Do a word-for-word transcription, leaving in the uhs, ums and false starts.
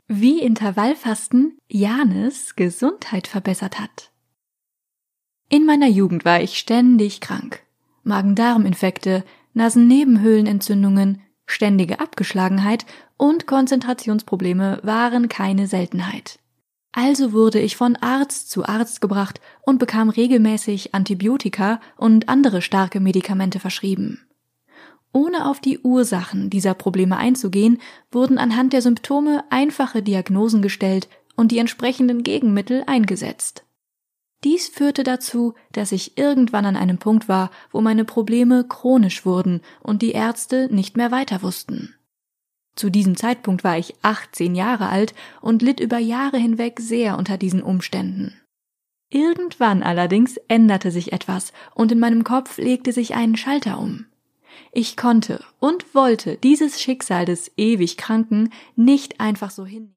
Wie Intervallfasten Janes Gesundheit verbessert hat. In meiner Jugend war ich ständig krank. Magen-Darm-Infekte, Nasennebenhöhlenentzündungen, ständige Abgeschlagenheit und Konzentrationsprobleme waren keine Seltenheit. Also wurde ich von Arzt zu Arzt gebracht und bekam regelmäßig Antibiotika und andere starke Medikamente verschrieben. Ohne auf die Ursachen dieser Probleme einzugehen, wurden anhand der Symptome einfache Diagnosen gestellt und die entsprechenden Gegenmittel eingesetzt. Dies führte dazu, dass ich irgendwann an einem Punkt war, wo meine Probleme chronisch wurden und die Ärzte nicht mehr weiter wussten. Zu diesem Zeitpunkt war ich achtzehn Jahre alt und litt über Jahre hinweg sehr unter diesen Umständen. Irgendwann allerdings änderte sich etwas und in meinem Kopf legte sich ein Schalter um. Ich konnte und wollte dieses Schicksal des ewig Kranken nicht einfach so hinnehmen.